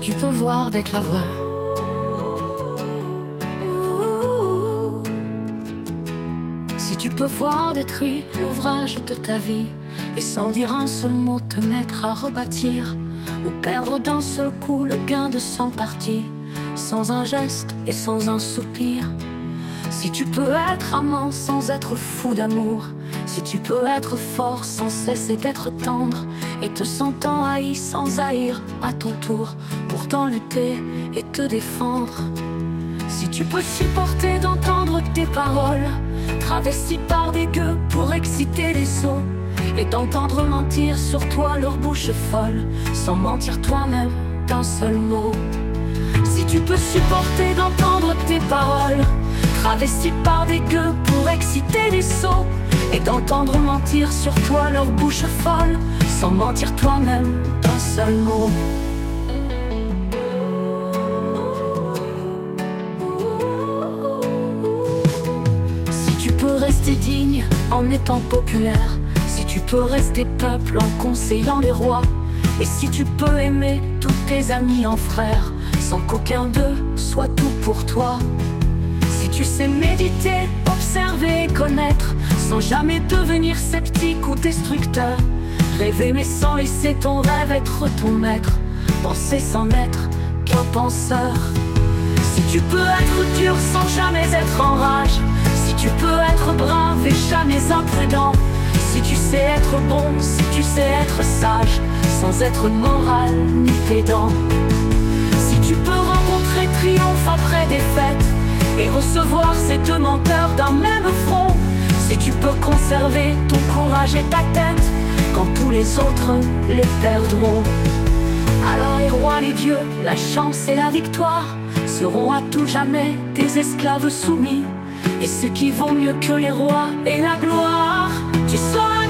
tu peux voir avec la voix. Si tu peux voir détruire l'ouvrage de ta vie, et sans dire un seul mot te mettre à rebâtir, ou perdre d'un seul coup le gain de 100 parties, sans un geste et sans un soupir. Si tu peux être amant sans être fou d'amour, si tu peux être fort sans cesser d'être tendre, et te sentant haï sans haïr à ton tour, pourtant lutter et te défendre. Si tu peux supporter d'entendre tes paroles travesties par des gueux pour exciter les autres, et d'entendre mentir sur toi leur bouche folle, sans mentir toi-même d'un seul mot. Si tu peux supporter d'entendre tes paroles travesties par des gueux pour exciter les sots, et d'entendre mentir sur toi leur bouche folle, sans mentir toi-même d'un seul mot. Si tu peux rester digne en étant populaire, si tu peux rester peuple en conseillant les rois, et si tu peux aimer tous tes amis en frères, sans qu'aucun d'eux soit tout pour toi. Si tu sais méditer, observer et connaître, sans jamais devenir sceptique ou destructeur, rêver mais sans laisser ton rêve être ton maître, penser sans être qu'un penseur. Si tu peux être dur sans jamais être en rage, si tu peux être brave et jamais imprudent, si tu sais être bon, si tu sais être sage, sans être moral ni pédant. Si tu peux rencontrer triomphe après défaite, et recevoir ces deux menteurs d'un même front, si tu peux conserver ton courage et ta tête quand tous les autres les perdront, alors les rois, les dieux, la chance et la victoire seront à tout jamais des esclaves soumis. Et ce qui vaut mieux que les rois et la gloire, tu seras